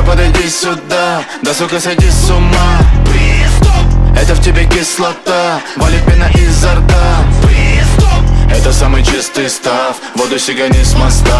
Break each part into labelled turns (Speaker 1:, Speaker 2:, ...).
Speaker 1: подойди сюда, да сука сойди с ума. Это в тебе кислота, валит пена изо рта. Это самый чистый став, воду сигани с моста.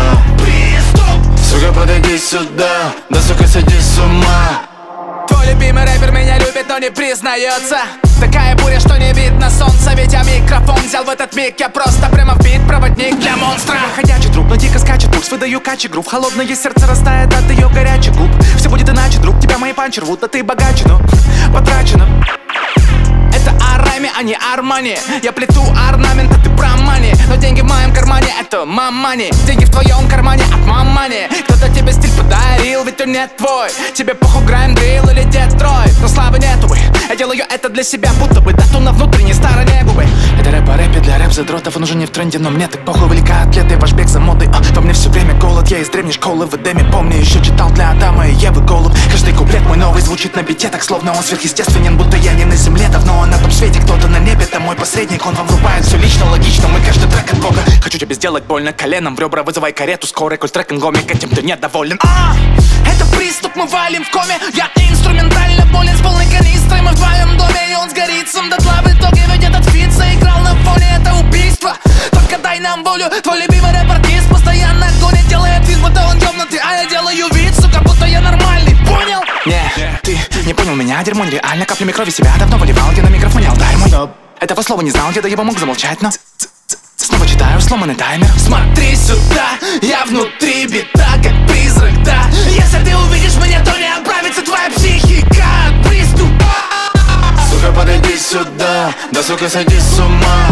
Speaker 1: Сука подойди сюда, да сука сойди с ума.
Speaker 2: Твой любимый рэпер меня любит, но не признается. Такая буря, что не видно солнца. Ведь я микрофон взял в этот миг. Я просто прямо в бит, проводник для монстра. Ходячий труп, но дико скачет пульс. Выдаю качи грув, холодное сердце растает от ее горячих губ. Все будет иначе, друг, тебя мои панчи рвут. А ты богаче, но потрачено. Это Арами, а не Армани. Я плету орнамент, а ты брамани. Но деньги в моем кармане, это мамани. Деньги в твоем кармане от мамани. Кто-то тебе стиль подарил, ведь он не твой. Тебе похуй грайм, дрил или Детройт. Но славы нету, бы. Я делаю это для себя, будто бы тату на внутренней стороне губы. Это рэп о рэпе для рэп-задротов. Он уже не в тренде, но мне так похуй. Велика атлеты, ваш бег за модой. Во мне все время голод, я из древней школы в Эдеме. Помню, еще читал для Адама и Евы голубь. Каждый куплет мой новый звучит на бите, так словно он сверхъестественен. Будто я не на земле, давно он на том свете. Кто-то на небе, это мой посредник. Он вам врубает все лично, логично. Мы каждый трек от Бога. Хочу тебе сделать больно коленом в ребра, вызывай карету скорой, коль с треком гомик, этим ты недоволен. Это приступ, мы валим в коме. Я инструментально болен с полной канистрой. Мы в твоем доме, и он сгорит сам дотла. В итоге ведь этот фит заиграл на фоне. Это убийство, только дай нам волю. Твой любимый рэп-артист постоянно гонит. Делает вид, будто он ёбнутый, а я делаю вид, сука, будто я нормальный. Понял? Не, ты не понял меня, дерьмо нереально. Каплями крови себя давно выливал, я на микрофоне алтай мой. Этого слова не знал, я до его мог замолчать, но снова читаю сломанный таймер. Смотри сюда, я внутри бита, как призрак, да. Если ты увидишь меня, то не оправится твоя психика от приступа.
Speaker 1: Сука подойди сюда, да сука сойди с ума.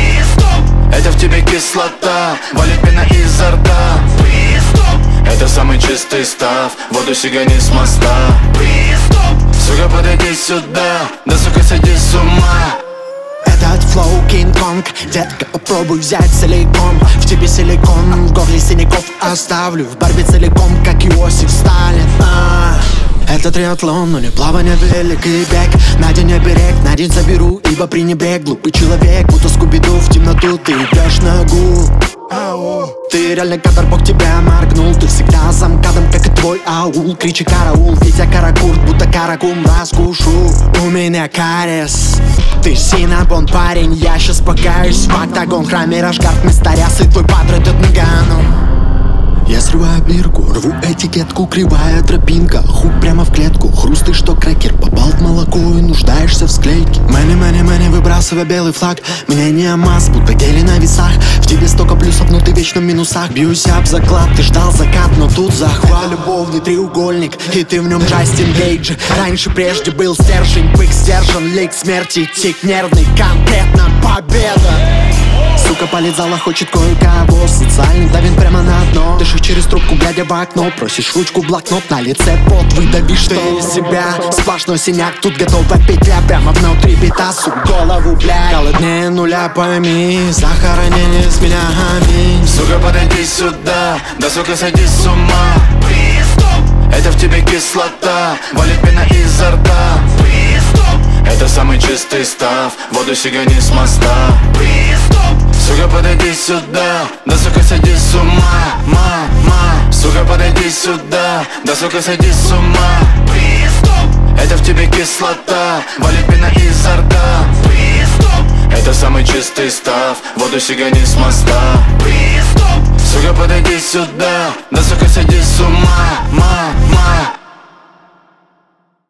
Speaker 1: Это в тебе кислота, валит пена изо рта. Это самый чистый став, воду сигани с моста. Сука подойди сюда, да сука сойди с ума.
Speaker 3: Этот флоу Кинг-Конг, детка, попробуй взять целиком. В тебе силикон, в горле синяков оставлю. В борьбе целиком, как Иосиф Сталин. Это триатлон, но не плавание, велик и бег. На день оберег, на день заберу, ибо пренебрег. Глупый человек, будто Скуби-Ду, в темноту ты идешь на гул. Ты реально кадр, Бог тебя моргнул. Ты всегда за МКАДом, как и твой аул. Кричи караул, ведь я каракурт, будто каракум раскушу. У меня кариес, ты синабон, парень, я щас покаюсь. В октагон, храме Рашгард, мистаряс и твой патрон от Нгану. Я срываю бирку, рву этикетку, кривая тропинка. Хук прямо в клетку, хрусты, что крекер. Попал в молоко и нуждаешься в склейке. Мэни, выбрасывай белый флаг. Мнение масс, будто гели на весах. В тебе столько плюсов, но ты вечно в минусах. Бьюсь об заклад, ты ждал закат, но тут захват. Любовный треугольник, и ты в нем Джастин Гейдж. Раньше прежде был стержень, бык стержен, лик смерти, тик нервный, конкретно победа. Сука палит зала, хочет кое-кого. Социальный давит прямо на дно. Дышишь через трубку, глядя в окно. Просишь ручку, блокнот, на лице пот. Выдавишь ты из себя, сплошной синяк. Тут готова петля, прямо внутри бита. Сук, голову, блядь, голоднее нуля, пойми. Захоронение с меня, аминь.
Speaker 1: Сука подойди сюда, да сука сойди с ума. Это в тебе кислота, валит пена изо рта. Это самый чистый став, воду сигани с моста. Сука подойди сюда, да сука сойди с ума. Сука подойди сюда, да сука сойди с ума. Это в тебе кислота, валит пена изо рта. Это самый чистый став, воду сигани с моста. Сука подойди сюда, да сука сойди